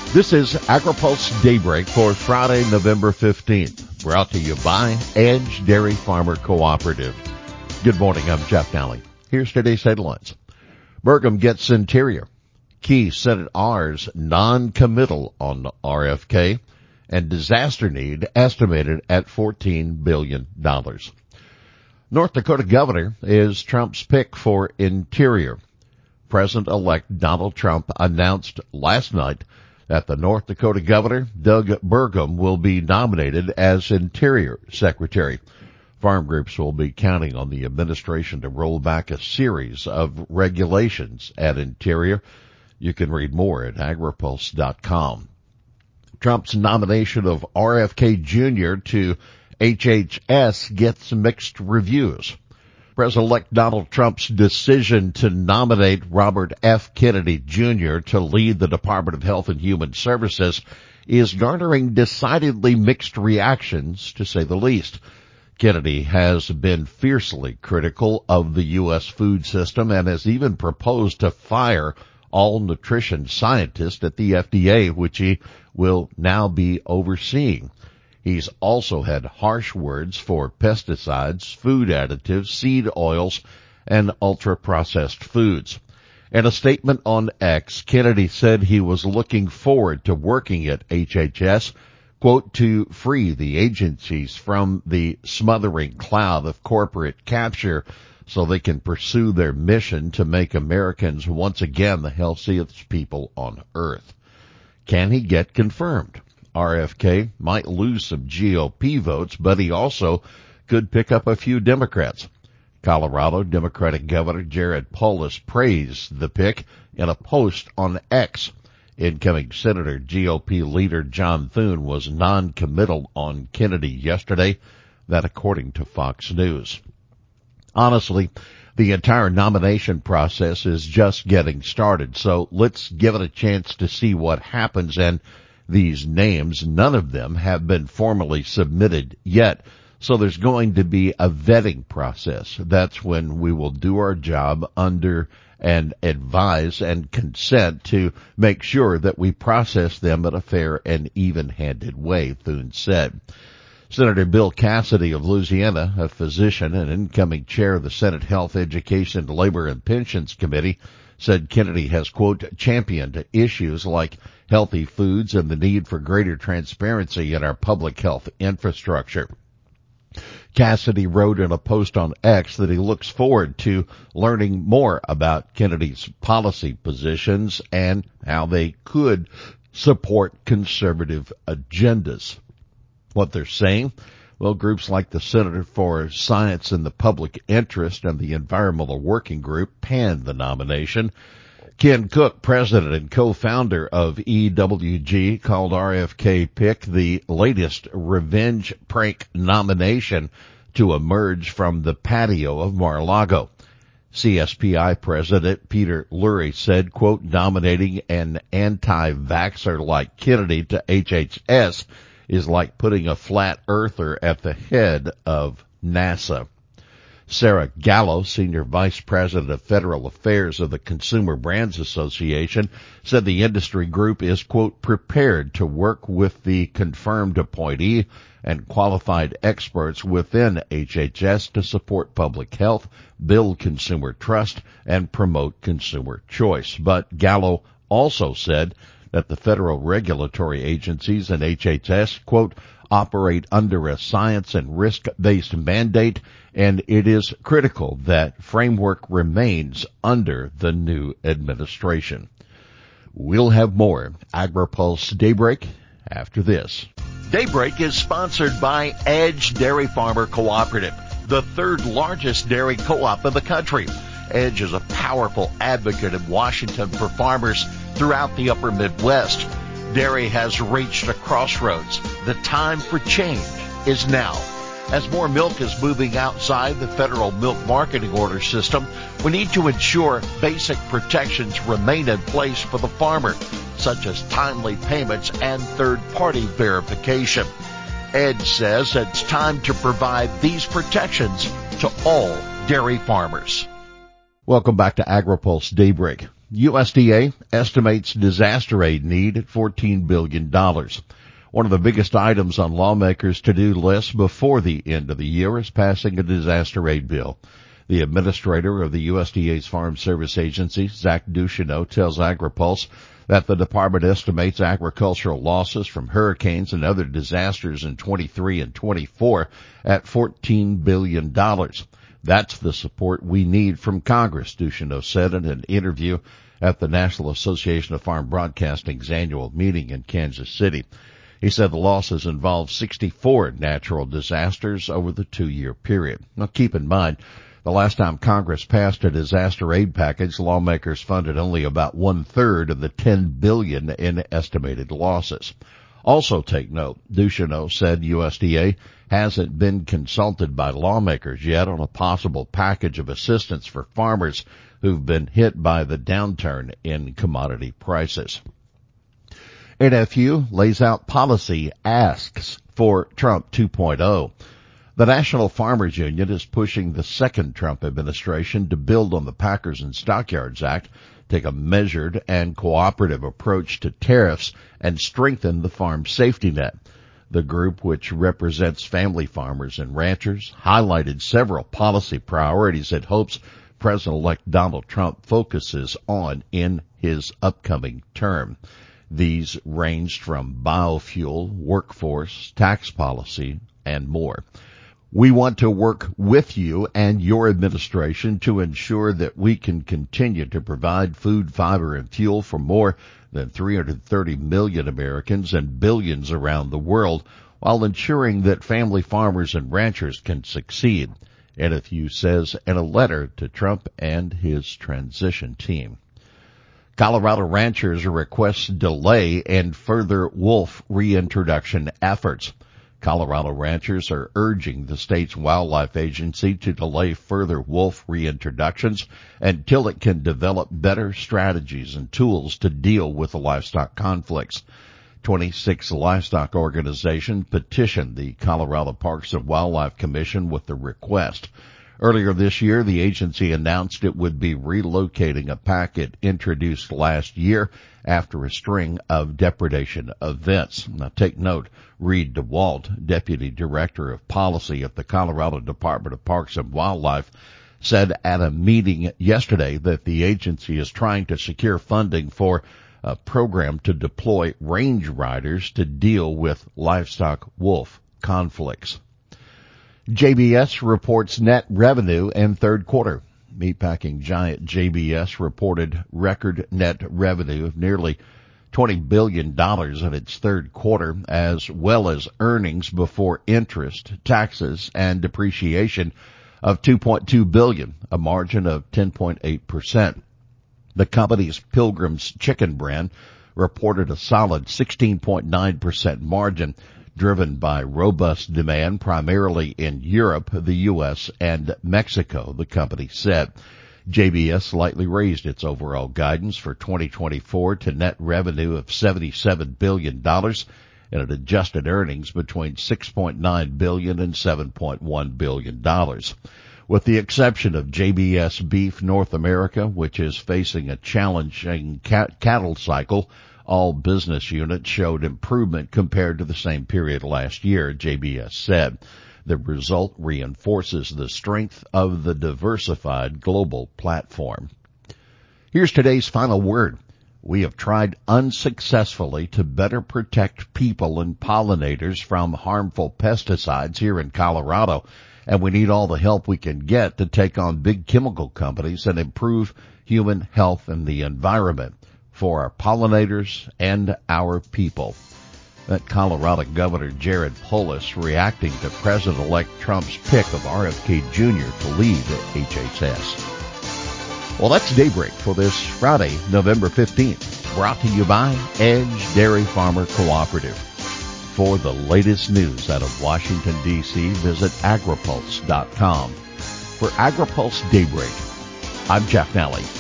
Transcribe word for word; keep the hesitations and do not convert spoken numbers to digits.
This is AgriPulse Daybreak for Friday, November fifteenth, brought to you by Edge Dairy Farmer Cooperative. Good morning, I'm Jeff Nally. Here's today's headlines. Burgum gets Interior. Key Senate R's non-committal on R F K, and disaster need estimated at fourteen billion dollars. North Dakota governor is Trump's pick for Interior. President-elect Donald Trump announced last night that the North Dakota governor, Doug Burgum, will be nominated as Interior Secretary. Farm groups will be counting on the administration to roll back a series of regulations at Interior. You can read more at agripulse dot com. Trump's nomination of R F K Junior to H H S gets mixed reviews. President-elect Donald Trump's decision to nominate Robert F. Kennedy Junior to lead the Department of Health and Human Services is garnering decidedly mixed reactions, to say the least. Kennedy has been fiercely critical of the U S food system and has even proposed to fire all nutrition scientists at the F D A, which he will now be overseeing. He's also had harsh words for pesticides, food additives, seed oils, and ultra-processed foods. In a statement on X, Kennedy said he was looking forward to working at H H S, quote, to free the agencies from the smothering cloud of corporate capture so they can pursue their mission to make Americans once again the healthiest people on earth. Can he get confirmed? R F K might lose some G O P votes, but he also could pick up a few Democrats. Colorado Democratic Governor Jared Polis praised the pick in a post on X. Incoming Senator G O P leader John Thune was non-committal on Kennedy yesterday, that according to Fox News. Honestly, the entire nomination process is just getting started, so let's give it a chance to see what happens. And these names, none of them have been formally submitted yet, so there's going to be a vetting process. That's when we will do our job under and advise and consent to make sure that we process them in a fair and even-handed way, Thune said. Senator Bill Cassidy of Louisiana, a physician and incoming chair of the Senate Health, Education, Labor, and Pensions Committee, said Kennedy has, quote, championed issues like healthy foods and the need for greater transparency in our public health infrastructure. Cassidy wrote in a post on X that he looks forward to learning more about Kennedy's policy positions and how they could support conservative agendas. What they're saying? Well, groups like the Center for Science in the Public Interest and the Environmental Working Group panned the nomination. Ken Cook, president and co-founder of E W G, called R F K pick the latest revenge prank nomination to emerge from the patio of Mar-a-Lago. C S P I president Peter Lurie said, quote, nominating an anti-vaxxer like Kennedy to H H S is like putting a flat earther at the head of NASA. Sarah Gallo, Senior Vice President of Federal Affairs of the Consumer Brands Association, said the industry group is, quote, prepared to work with the confirmed appointee and qualified experts within H H S to support public health, build consumer trust, and promote consumer choice. But Gallo also said that the federal regulatory agencies and H H S, quote, operate under a science and risk-based mandate, and it is critical that framework remains under the new administration. We'll have more AgriPulse Daybreak after this. Daybreak is sponsored by Edge Dairy Farmer Cooperative, the third largest dairy co-op in the country. Edge is a powerful advocate in Washington for farmers throughout the upper Midwest. Dairy has reached a crossroads. The time for change is now. As more milk is moving outside the federal milk marketing order system, we need to ensure basic protections remain in place for the farmer, such as timely payments and third-party verification. Edge says it's time to provide these protections to all dairy farmers. Welcome back to AgriPulse Daybreak. U S D A estimates disaster aid need at fourteen billion dollars. One of the biggest items on lawmakers' to-do lists before the end of the year is passing a disaster aid bill. The administrator of the U S D A's Farm Service Agency, Zach Ducheneaux, tells AgriPulse that the department estimates agricultural losses from hurricanes and other disasters in twenty-three and twenty-four at fourteen billion dollars. That's the support we need from Congress, Ducheneaux said in an interview at the National Association of Farm Broadcasting's annual meeting in Kansas City. He said the losses involved sixty-four natural disasters over the two-year period. Now, keep in mind, the last time Congress passed a disaster aid package, lawmakers funded only about one-third of the ten billion dollars in estimated losses. Also take note, Ducheneaux said U S D A hasn't been consulted by lawmakers yet on a possible package of assistance for farmers who've been hit by the downturn in commodity prices. N F U lays out policy asks for Trump two point oh. The National Farmers Union is pushing the second Trump administration to build on the Packers and Stockyards Act, take a measured and cooperative approach to tariffs, and strengthen the farm safety net. The group, which represents family farmers and ranchers, highlighted several policy priorities it hopes President-elect Donald Trump focuses on in his upcoming term. These ranged from biofuel, workforce, tax policy, and more. We want to work with you and your administration to ensure that we can continue to provide food, fiber, and fuel for more than three hundred thirty million Americans and billions around the world, while ensuring that family farmers and ranchers can succeed, N F U says in a letter to Trump and his transition team. Colorado ranchers request delay in further wolf reintroduction efforts. Colorado ranchers are urging the state's wildlife agency to delay further wolf reintroductions until it can develop better strategies and tools to deal with the livestock conflicts. twenty-six livestock organizations petitioned the Colorado Parks and Wildlife Commission with the request. Earlier this year, the agency announced it would be relocating a pack it introduced last year after a string of depredation events. Now, take note, Reed DeWalt, Deputy Director of Policy at the Colorado Department of Parks and Wildlife, said at a meeting yesterday that the agency is trying to secure funding for a program to deploy range riders to deal with livestock wolf conflicts. J B S reports net revenue in third quarter. Meatpacking giant J B S reported record net revenue of nearly twenty billion dollars in its third quarter, as well as earnings before interest, taxes, and depreciation of two point two billion dollars, a margin of ten point eight percent. The company's Pilgrim's Chicken brand reported a solid sixteen point nine percent margin, driven by robust demand primarily in Europe, the U S, and Mexico, the company said. J B S slightly raised its overall guidance for twenty twenty-four to net revenue of seventy-seven billion dollars and an adjusted earnings between six point nine billion dollars and seven point one billion dollars. With the exception of J B S Beef North America, which is facing a challenging cat- cattle cycle, all business units showed improvement compared to the same period last year, J B S said. The result reinforces the strength of the diversified global platform. Here's today's final word. We have tried unsuccessfully to better protect people and pollinators from harmful pesticides here in Colorado, and we need all the help we can get to take on big chemical companies and improve human health and the environment for our pollinators and our people. That Colorado Governor Jared Polis reacting to President-elect Trump's pick of R F K Junior to lead H H S. Well, that's Daybreak for this Friday, November fifteenth, brought to you by Edge Dairy Farmer Cooperative. For the latest news out of Washington, D C, visit agripulse dot com. For AgriPulse Daybreak, I'm Jeff Nally.